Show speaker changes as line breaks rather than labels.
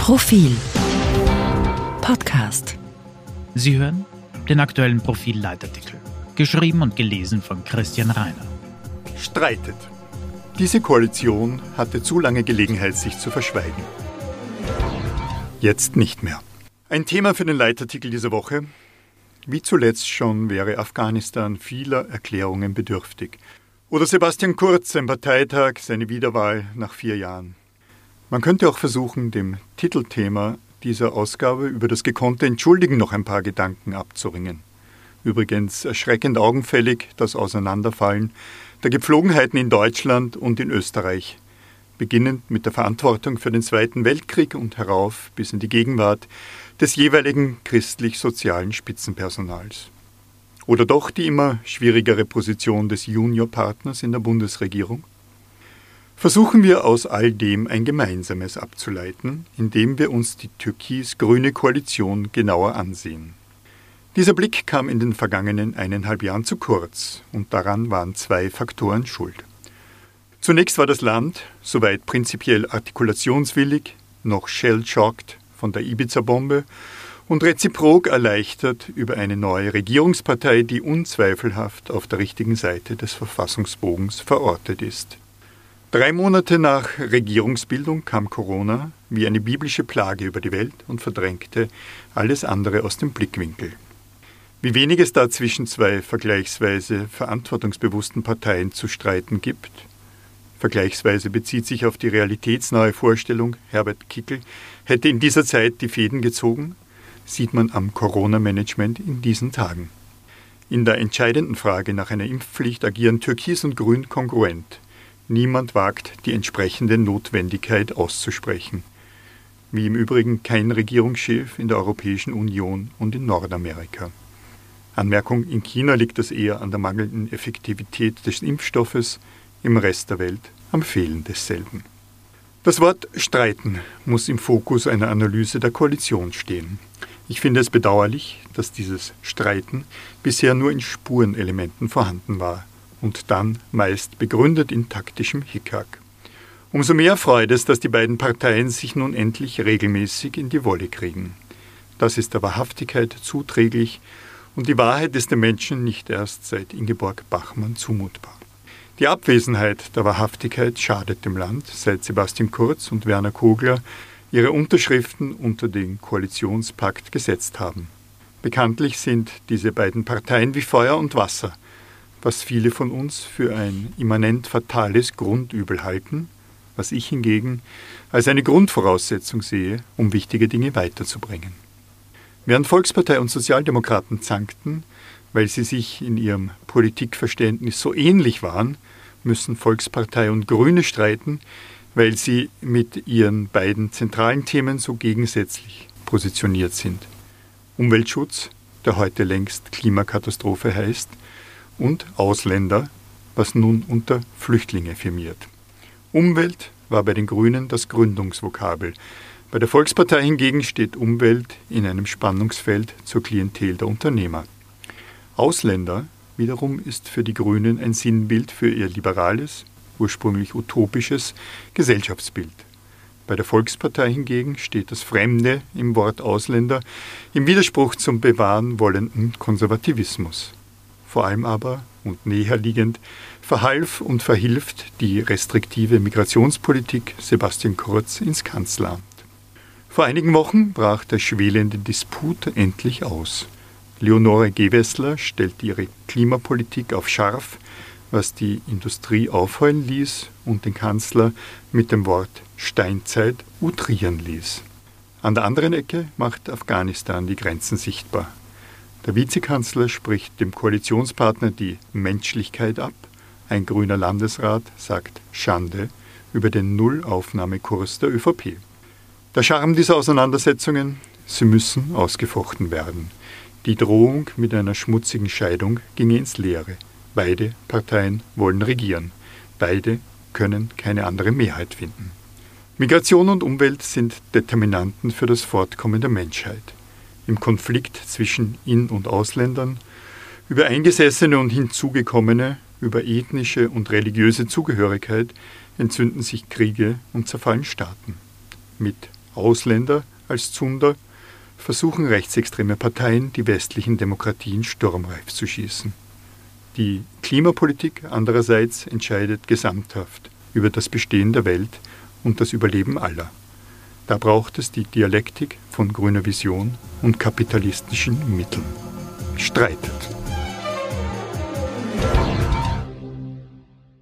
Profil Podcast.
Sie hören den aktuellen Profil-Leitartikel, geschrieben und gelesen von Christian Reiner.
Streitet. Diese Koalition hatte zu lange Gelegenheit, sich zu verschweigen. Jetzt nicht mehr. Ein Thema für den Leitartikel dieser Woche. Wie zuletzt schon wäre Afghanistan vieler Erklärungen bedürftig. Oder Sebastian Kurz, sein Parteitag, seine Wiederwahl nach 4 Jahren. Man könnte auch versuchen, dem Titelthema dieser Ausgabe über das gekonnte Entschuldigen noch ein paar Gedanken abzuringen. Übrigens erschreckend augenfällig das Auseinanderfallen der Gepflogenheiten in Deutschland und in Österreich, beginnend mit der Verantwortung für den Zweiten Weltkrieg und herauf bis in die Gegenwart des jeweiligen christlich-sozialen Spitzenpersonals. Oder doch die immer schwierigere Position des Juniorpartners in der Bundesregierung? Versuchen wir aus all dem ein Gemeinsames abzuleiten, indem wir uns die türkis-grüne Koalition genauer ansehen. Dieser Blick kam in den vergangenen 1,5 Jahren zu kurz, und daran waren 2 Faktoren schuld. Zunächst war das Land, soweit prinzipiell artikulationswillig, noch shell-shocked von der Ibiza-Bombe und reziprok erleichtert über eine neue Regierungspartei, die unzweifelhaft auf der richtigen Seite des Verfassungsbogens verortet ist. 3 Monate nach Regierungsbildung kam Corona wie eine biblische Plage über die Welt und verdrängte alles andere aus dem Blickwinkel. Wie wenig es da zwischen 2 vergleichsweise verantwortungsbewussten Parteien zu streiten gibt. Vergleichsweise bezieht sich auf die realitätsnahe Vorstellung, Herbert Kickl hätte in dieser Zeit die Fäden gezogen, sieht man am Corona-Management in diesen Tagen. In der entscheidenden Frage nach einer Impfpflicht agieren Türkis und Grün kongruent. Niemand wagt, die entsprechende Notwendigkeit auszusprechen. Wie im Übrigen kein Regierungschef in der Europäischen Union und in Nordamerika. Anmerkung: In China liegt es eher an der mangelnden Effektivität des Impfstoffes, im Rest der Welt am Fehlen desselben. Das Wort Streiten muss im Fokus einer Analyse der Koalition stehen. Ich finde es bedauerlich, dass dieses Streiten bisher nur in Spurenelementen vorhanden war und dann meist begründet in taktischem Hickhack. Umso mehr freut es, dass die beiden Parteien sich nun endlich regelmäßig in die Wolle kriegen. Das ist der Wahrhaftigkeit zuträglich und die Wahrheit ist dem Menschen nicht erst seit Ingeborg Bachmann zumutbar. Die Abwesenheit der Wahrhaftigkeit schadet dem Land, seit Sebastian Kurz und Werner Kogler ihre Unterschriften unter den Koalitionspakt gesetzt haben. Bekanntlich sind diese beiden Parteien wie Feuer und Wasser, was viele von uns für ein immanent fatales Grundübel halten, was ich hingegen als eine Grundvoraussetzung sehe, um wichtige Dinge weiterzubringen. Während Volkspartei und Sozialdemokraten zankten, weil sie sich in ihrem Politikverständnis so ähnlich waren, müssen Volkspartei und Grüne streiten, weil sie mit ihren beiden zentralen Themen so gegensätzlich positioniert sind. Umweltschutz, der heute längst Klimakatastrophe heißt, und Ausländer, was nun unter Flüchtlinge firmiert. Umwelt war bei den Grünen das Gründungsvokabel. Bei der Volkspartei hingegen steht Umwelt in einem Spannungsfeld zur Klientel der Unternehmer. Ausländer wiederum ist für die Grünen ein Sinnbild für ihr liberales, ursprünglich utopisches Gesellschaftsbild. Bei der Volkspartei hingegen steht das Fremde im Wort Ausländer im Widerspruch zum bewahren wollenden Konservativismus. Vor allem aber, und näher liegend, verhalf und verhilft die restriktive Migrationspolitik Sebastian Kurz ins Kanzleramt. Vor einigen Wochen brach der schwelende Disput endlich aus. Leonore Gewessler stellte ihre Klimapolitik auf scharf, was die Industrie aufheulen ließ und den Kanzler mit dem Wort Steinzeit outrieren ließ. An der anderen Ecke macht Afghanistan die Grenzen sichtbar. Der Vizekanzler spricht dem Koalitionspartner die Menschlichkeit ab. Ein grüner Landesrat sagt Schande über den Nullaufnahmekurs der ÖVP. Der Charme dieser Auseinandersetzungen: sie müssen ausgefochten werden. Die Drohung mit einer schmutzigen Scheidung ginge ins Leere. Beide Parteien wollen regieren. Beide können keine andere Mehrheit finden. Migration und Umwelt sind Determinanten für das Fortkommen der Menschheit. Im Konflikt zwischen In- und Ausländern, über Eingesessene und Hinzugekommene, über ethnische und religiöse Zugehörigkeit entzünden sich Kriege und zerfallen Staaten. Mit Ausländer als Zunder, versuchen rechtsextreme Parteien, die westlichen Demokratien sturmreif zu schießen. Die Klimapolitik andererseits entscheidet gesamthaft über das Bestehen der Welt und das Überleben aller. Da braucht es die Dialektik von grüner Vision und kapitalistischen Mitteln. Streitet.